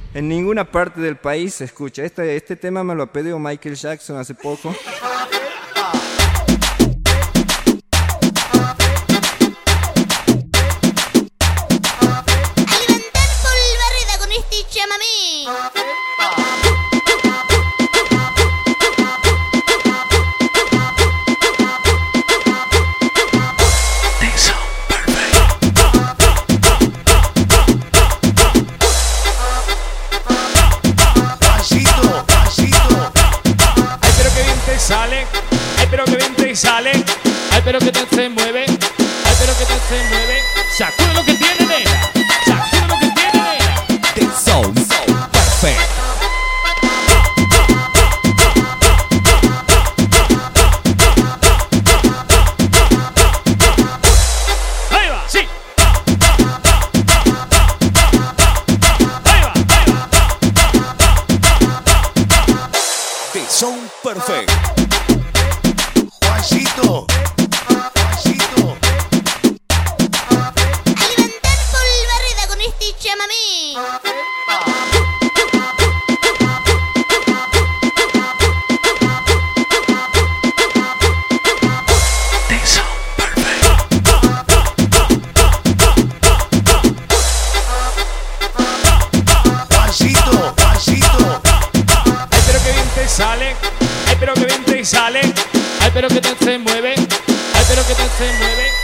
En ninguna parte del país se escucha. Este tema me lo ha pedido Michael Jackson hace poco. Sale, ay pero que bien te sale, ay pero que te se mueve, ay pero que te se mueve, sacude lo que tiene nena, sacude lo que tiene nena. The Sound Perfect. Ahí va, sí. Ahí va, ahí va. The Sound Perfect. Juancito, Juancito. Alimentar polvareda con este chamamé. The Sound Perfect. Juancito, Juancito. Ay pero que bien te sale, ay pero que bien te sale, ay pero que te se mueve, ay pero que te se mueve.